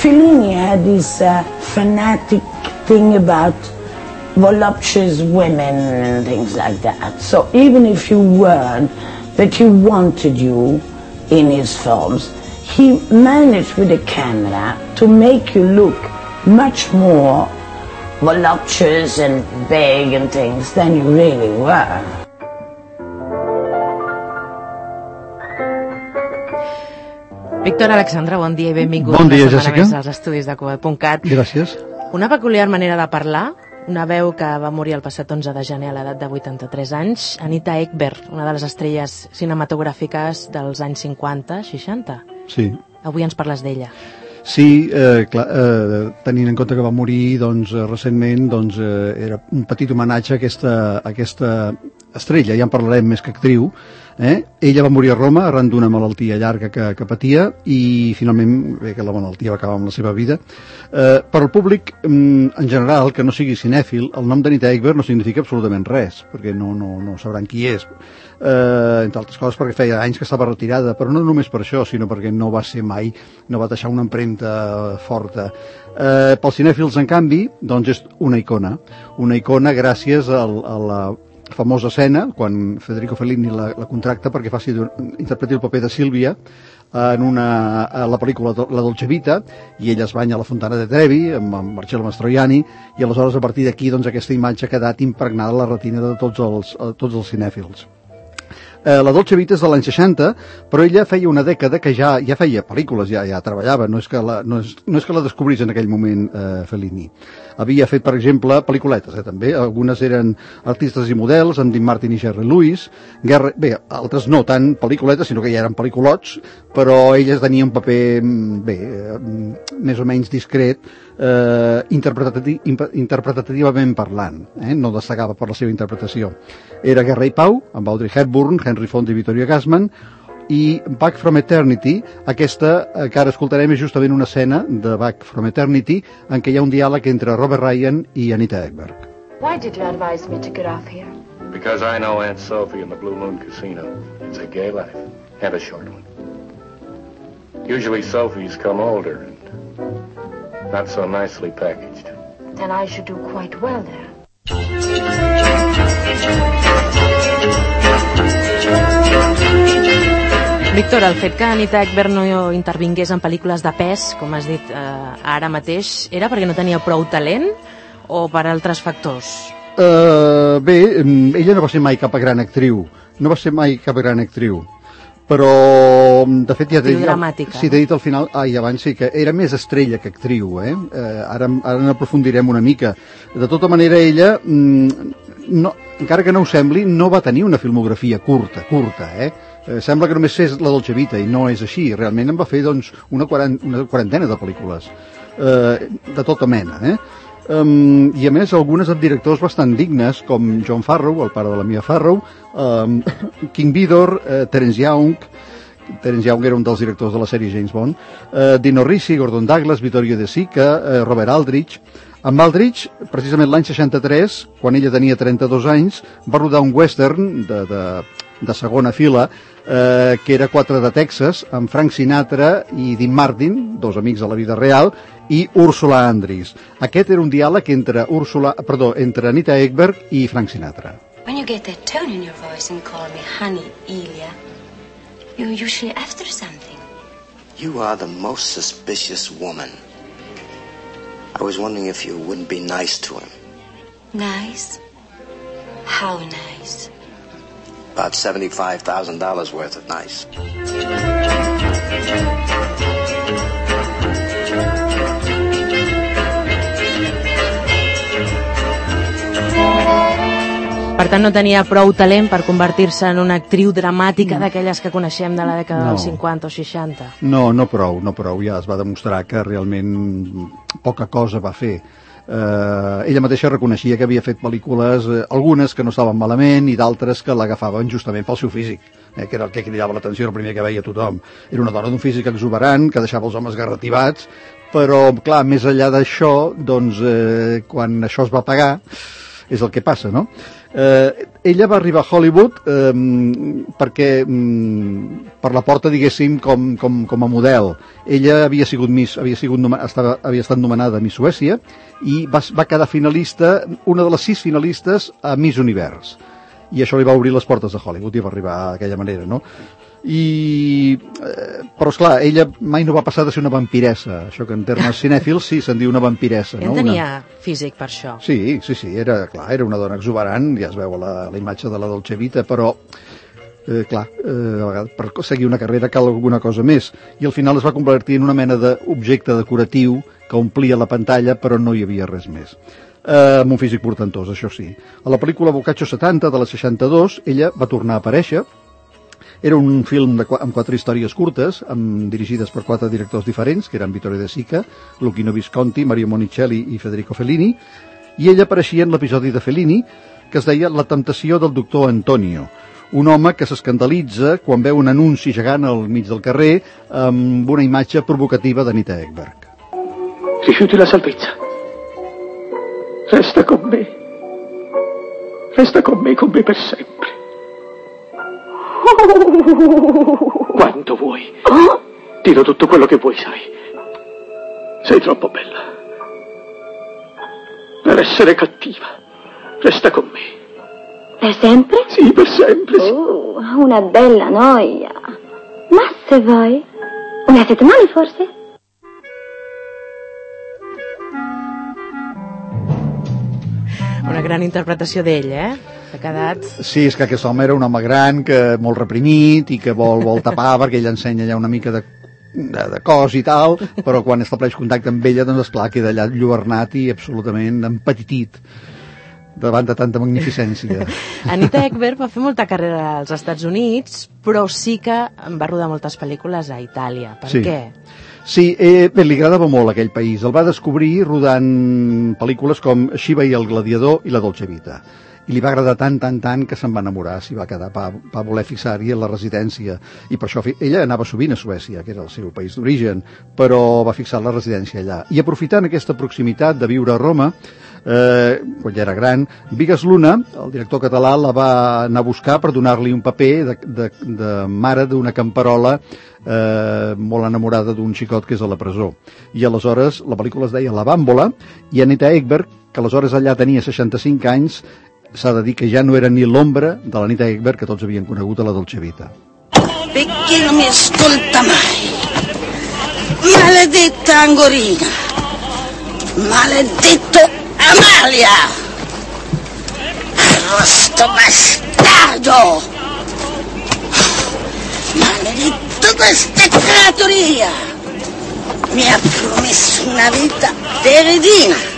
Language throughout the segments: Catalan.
Fellini had this fanatic thing about voluptuous women and things like that. So even if you weren't, that he wanted you in his films, he managed with the camera to make you look much more voluptuous and big and things than you really were. Víctor Alexandre, bon dia i benvingut bon dia, una setmana Jessica. més als estudis de Cugat.cat. Gràcies. Una peculiar manera de parlar, una veu que va morir el passat 11 de gener a l'edat de 83 anys, Anita Ekberg, una de les estrelles cinematogràfiques dels anys 50-60. Sí. Avui ens parles d'ella. Sí, tenint en compte que va morir recentment, era un petit homenatge a aquesta estrella, ja en parlarem més que actriu. Ella va morir a Roma arran d'una malaltia llarga que patia i finalment, bé que la malaltia va acabar amb la seva vida. Per al públic, en general, que no sigui cinèfil, el nom d'Anita Ekberg no significa absolutament res, perquè no sabran qui és. Entre altres coses perquè feia anys que estava retirada, però no només per això, sinó perquè no va ser mai, no va deixar una empremta forta. Pels cinèfils, en canvi, doncs és una icona gràcies a la famosa escena quan Federico Fellini la contracta perquè interpreti el paper de Sílvia a la pel·lícula La Dolce Vita, i ella es banya a la Fontana de Trevi amb Marcello Mastroianni, i aleshores a partir d'aquí aquesta imatge ha quedat impregnada a la retina de tots els cinèfils. La Dolce Vita és de l'any 60, però ella feia una dècada que ja feia pel·lícules, ja treballava, no és que la descobrís en aquell moment Fellini. Havia fet, per exemple, pel·lículetes, també. Algunes eren Artistes i models, amb Dean Martin i Jerry Lewis. Altres no tant pel·lículetes, sinó que ja eren pel·lículots, però elles tenien un paper, més o menys discret, interpretativament parlant. No destacava per la seva interpretació. Era Guerra i Pau, amb Audrey Hepburn, Henry Fonda i Vittoria Gassman, i Back from Eternity, aquesta que ara escoltarem és justament una escena de Back from Eternity en què hi ha un diàleg entre Robert Ryan i Anita Ekberg. Why did you advise me to get off here? Because I know Aunt Sophie in the Blue Moon Casino. It's a gay life, and a short one. Usually Sophie's come older and not so nicely packaged. Then I should do quite well there. Víctor, el fet que Anita Ekberg no intervingués en pel·lícules de pes, com has dit ara mateix, era perquè no tenia prou talent o per altres factors? Ella no va ser mai cap gran actriu. Però, de fet, ja t'he dit al final, abans sí, que era més estrella que actriu, ara n'aprofundirem una mica. De tota manera, ella, encara que no ho sembli, no va tenir una filmografia curta, sembla que només fes La Dolce Vita, i no és així. Realment en va fer una quarantena de pel·lícules, de tota mena, i a més algunes amb directors bastant dignes, com John Farrow, el pare de la Mia Farrow, King Vidor, Terence Young era un dels directors de la sèrie James Bond, Dino Risi, Gordon Douglas, Vittorio De Sica, Robert Aldrich. Amb Aldrich, precisament l'any 63, quan ella tenia 32 anys, va rodar un western de segona fila, que era 4 de Texas, amb Frank Sinatra i Dean Martin, dos amics de la vida real, i Ursula Andress. Aquest era un diàleg entre Anita Ekberg i Frank Sinatra. When you get that tone in your voice and call me honey, Elia, you're usually after something. You are the most suspicious woman. I was wondering if you wouldn't be nice to him. Nice? How nice? About $75,000 worth of nice. Per tant, no tenia prou talent per convertir-se en una actriu dramàtica d'aquelles que coneixem de la dècada dels 50 o 60. No prou. Ja es va demostrar que realment poca cosa va fer. Ella mateixa reconeixia que havia fet pel·lícules, algunes que no estaven malament i d'altres que l'agafaven justament pel seu físic, que era el que cridava l'atenció, el primer que veia tothom. Era una dona d'un físic exuberant que deixava els homes garrativats, però, clar, més enllà d'això, doncs, quan això es va pagar, és el que passa, no? Ella va arribar a Hollywood perquè per la porta, diguéssim, com a model. Ella havia estat nomenada Miss Suècia i va quedar finalista, una de les 6 finalistes a Miss Univers. I això li va obrir les portes de Hollywood i va arribar d'aquella manera, no? Però esclar, ella mai no va passar de ser una vampiressa, això que en termes cinèfils sí se'n diu una vampiressa, no? Tenia físic per això. Sí, era una dona exuberant, ja es veu a la imatge de la Dolce Vita, però a vegades per seguir una carrera cal alguna cosa més, i al final es va convertir en una mena d'objecte decoratiu que omplia la pantalla, però no hi havia res més. Amb un físic portentós, això sí. A la pel·lícula Boccaccio 70 de la 62 ella va tornar a aparèixer. Era un film amb 4 històries curtes, dirigides per 4 directors diferents, que eren Vittorio De Sica, Luchino Visconti, Mario Monicelli i Federico Fellini, i ella apareixia en l'episodi de Fellini que es deia La temptació del doctor Antonio, un home que s'escandalitza quan veu un anunci gegant al mig del carrer amb una imatge provocativa d'Anita Ekberg. Rifiuti la salvezza. Resta con me. Resta con me per sempre. Quanto vuoi. Dillo tutto quello che vuoi, sai. Sei troppo bella per essere cattiva. Resta con me. Per sempre? Sì, per sempre, sì. Una bella noia. Ma se vuoi, una settimana forse? Una gran interpretació d'ell, S'ha quedat... Sí, és que aquest home era un home gran, molt reprimit i que vol tapar perquè ell ensenya ja una mica de cos i tal, però quan estableix contacte amb ella, doncs esclar, queda allà lluernat i absolutament empetitit davant de tanta magnificència. Anita Ekberg va fer molta carrera als Estats Units, però sí que va rodar moltes pel·lícules a Itàlia. Per què? Sí, bé, li agradava molt aquell país. El va descobrir rodant pel·lícules com Shiva i el gladiador i la Dolce Vita. I li va agradar tant que se'n va enamorar, s'hi va quedar, va voler fixar-hi en la residència. I per això ella anava sovint a Suècia, que era el seu país d'origen, però va fixar la residència allà. I aprofitant aquesta proximitat de viure a Roma, quan ja era gran, Vigas Luna, el director català, la va anar a buscar per donar-li un paper de mare d'una camperola molt enamorada d'un xicot que és a la presó. I aleshores la pel·lícula es deia La Bàmbola, i Anita Ekberg, que aleshores allà tenia 65 anys, s'ha de dir que ja no era ni l'ombra de l'Anita Ekberg que tots havien conegut a la Dolce Vita. Perché non mi ascolta mai? Maledetta Angorina! Maledetto Amalia! Arrosto bastardo! Maledetto questa creatoria! Mi ha promesso una vita teredina!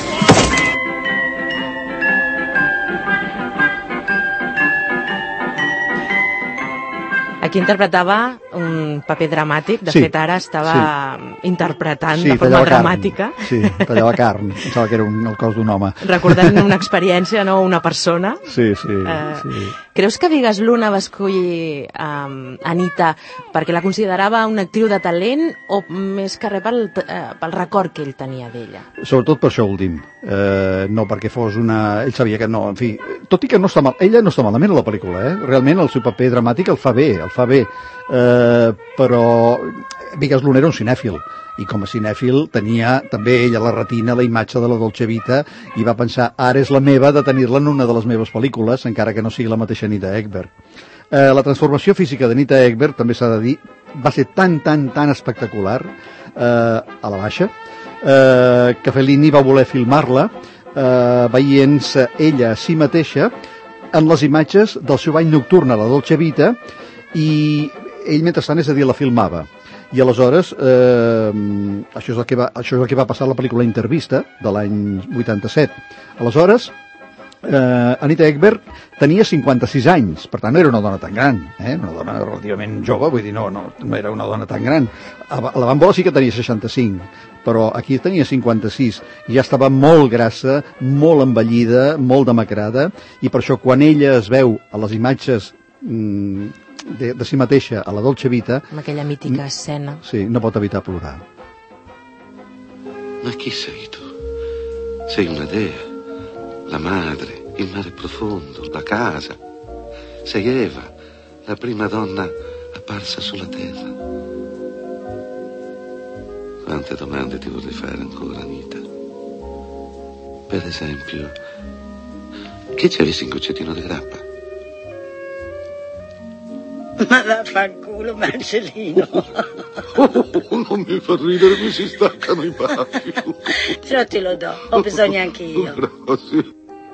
Aquí interpretava un paper dramàtic, de fet ara estava interpretant de forma dramàtica. Sí, tallava carn, pensava que era el cos d'un home. Recordant una experiència, no una persona. Sí. Creus que Vigas Luna va escollir Anita perquè la considerava una actriu de talent o més que res pel record que ell tenia d'ella? Sobretot per això últim. No perquè fos una... Ell sabia que no, en fi... Tot i que no està mal... Ella no està malament a la pel·lícula, Realment el seu paper dramàtic el fa bé, però Vigas Luna era un cinèfil i com a cinèfil tenia també ella la retina la imatge de la Dolce Vita i va pensar, ara és la meva de tenir-la en una de les meves pel·lícules, encara que no sigui la mateixa Anita Ekberg. La transformació física d'Anita Ekberg, també s'ha de dir, va ser tan espectacular a la baixa que Fellini va voler filmar-la veient-se ella a si mateixa en les imatges del seu bany nocturn a la Dolce Vita, i ell mentrestant, és a dir, la filmava. I aleshores això és el que va passar a la pel·lícula Intervista de l'any 87. Aleshores Anita Ekberg tenia 56 anys, per tant no era una dona tan gran, una dona relativament jove, vull dir, no era una dona tan gran. A la Bàmbola sí que tenia 65, però aquí tenia 56 i ja estava molt grassa, molt envellida, molt demacrada, i per això quan ella es veu a les imatges de si mateixa a la Dolce Vita, amb aquella mítica escena, sí, no pot evitar plorar. Ma chi sei tu? Sei una dea, la madre, il mare profondo, la casa. Sei Eva, la prima donna apparsa sulla terra. Quante domande ti vorrei fare ancora, Anita? Per esempio, che ci avessi in Goccettino di grappa? Ma vaffanculo, Marcellino. Non mi fa ridere, mi si staccano i baffi. Già te lo do, ho bisogno anche io. Grazie.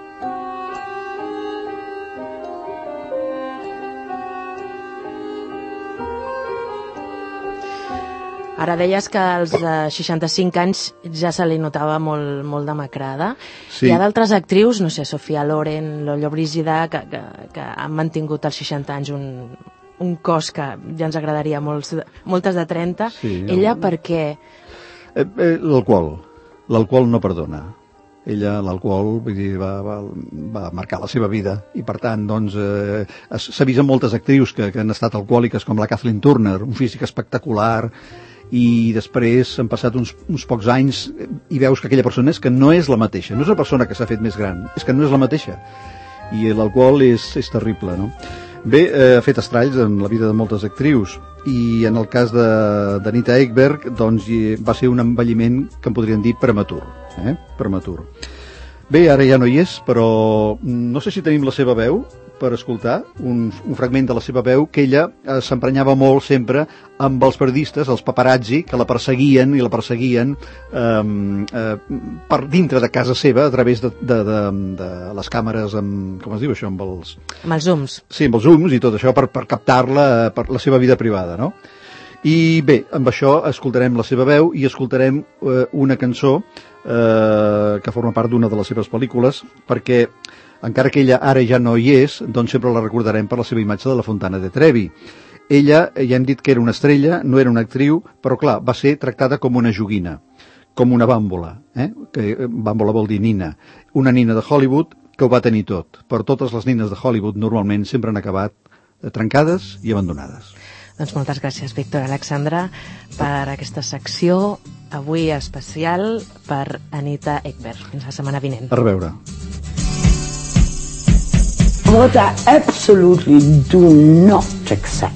Ara deies que als 65 anys ja se li notava molt demacrada. Sí. Hi ha d'altres actrius, no sé, Sofia Loren, Lollo Brígida, que han mantingut als 60 anys un cos que ja ens agradaria moltes de 30. Sí, ella per què? L'alcohol no perdona. Ella, l'alcohol, vull dir, va marcar la seva vida i, per tant, doncs, s'ha vist en moltes actrius que han estat alcohòliques, com la Kathleen Turner, un físic espectacular, i després han passat uns pocs anys i veus que aquella persona és que no és la mateixa, no és una persona que s'ha fet més gran, és que no és la mateixa, i l'alcohol és terrible, no? Bé, ha fet estralls en la vida de moltes actrius, i en el cas d'Anita Ekberg, doncs, va ser un envelliment que en podríem dir prematur, prematur. Bé, ara ja no hi és, però no sé si tenim la seva veu per escoltar, un fragment de la seva veu, que ella s'emprenyava molt sempre amb els periodistes, els paparazzi, que la perseguien per dintre de casa seva, a través de les càmeres amb, com es diu això, amb els zooms. Sí, amb els zooms i tot això, per captar-la per la seva vida privada, no? I bé, amb això escoltarem la seva veu i escoltarem una cançó que forma part d'una de les seves pel·lícules, perquè encara que ella ara ja no hi és, doncs sempre la recordarem per la seva imatge de la Fontana de Trevi. Ella, ja hem dit que era una estrella, no era una actriu, però clar, va ser tractada com una joguina, com una bàmbola, que bàmbola vol dir nina, una nina de Hollywood que ho va tenir tot, però totes les nines de Hollywood normalment sempre han acabat trencades i abandonades. Doncs moltes gràcies, Víctor Alexandra, per aquesta secció avui especial per Anita Ekberg. Fins la setmana vinent. A reveure. What I absolutely do not accept,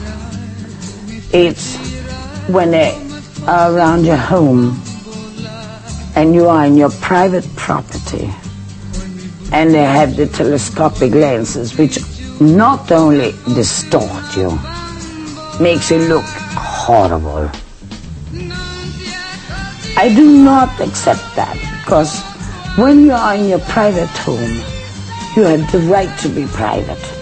it's when they are around your home and you are in your private property and they have the telescopic lenses which not only distort you, makes you look horrible. I do not accept that, because when you are in your private home, you have the right to be private.